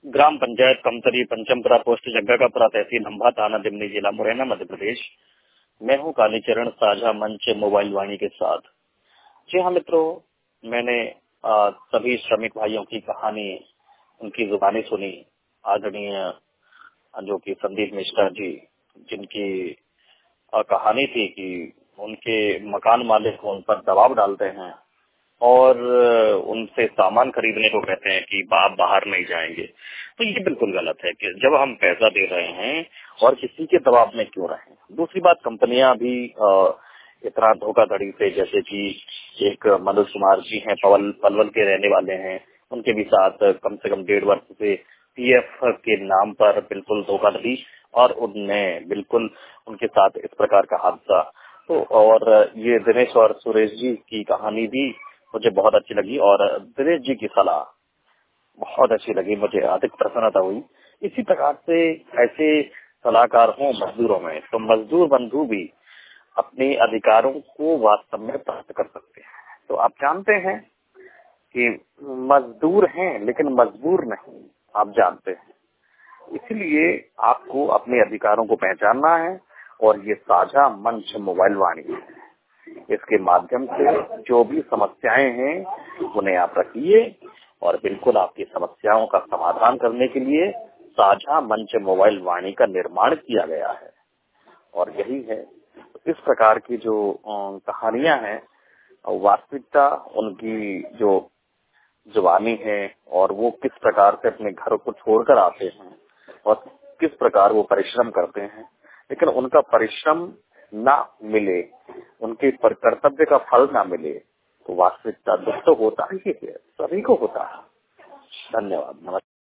ग्राम panchayat Kamtari Panchampura post Jaggapura तहसील अंबा थाना दिमनी जिला मुरैना मध्य प्रदेश। मैं हूं कालीचरण साझा मंच मोबाइल वाणी के साथ। जी हाँ मित्रों, मैंने सभी श्रमिक भाइयों की कहानी उनकी जुबानी सुनी। आदरणीय जो कि संदीप मिश्रा जी, जिनकी कहानी थी कि उनके मकान मालिक उन पर दबाव डालते हैं और उनसे सामान खरीदने को कहते हैं कि आप बाहर नहीं जाएंगे। तो ये बिल्कुल गलत है कि जब हम पैसा दे रहे हैं और किसी के दबाव में क्यों रहें। दूसरी बात, कंपनियां भी इतना धोखाधड़ी से, जैसे कि एक मनोज कुमार जी हैं, पलवल के रहने वाले हैं, उनके भी साथ कम से कम 1.5 वर्ष से पीएफ के नाम पर बिल्कुल धोखाधड़ी और उनने बिल्कुल उनके साथ इस प्रकार का हादसा। तो और ये दिनेश और सुरेश जी की कहानी भी मुझे बहुत अच्छी लगी और दिनेश जी की सलाह बहुत अच्छी लगी, मुझे अधिक प्रसन्नता हुई। इसी प्रकार से ऐसे सलाहकार हों मजदूरों में, तो मजदूर बंधु भी अपने अधिकारों को वास्तव में प्राप्त कर सकते हैं। तो आप जानते हैं कि मजदूर हैं लेकिन मजबूर नहीं, आप जानते हैं। इसलिए आपको अपने अधिकारों को पहचानना है और ये साझा मंच मोबाइल वाणी है। इसके माध्यम से जो भी समस्याएं हैं उन्हें आप रखिए और बिल्कुल आपकी समस्याओं का समाधान करने के लिए साझा मंच मोबाइल वाणी का निर्माण किया गया है और यही है। इस प्रकार की जो कहानियां हैं, वास्तविकता उनकी जो जुबानी है और वो किस प्रकार से अपने घर को छोड़कर आते हैं और किस प्रकार वो परिश्रम करते हैं, लेकिन उनका परिश्रम ना मिले, उनके कर्तव्य का फल ना मिले, तो वास्तविकता दुख तो होता ही है, सभी को होता है। धन्यवाद, नमस्कार।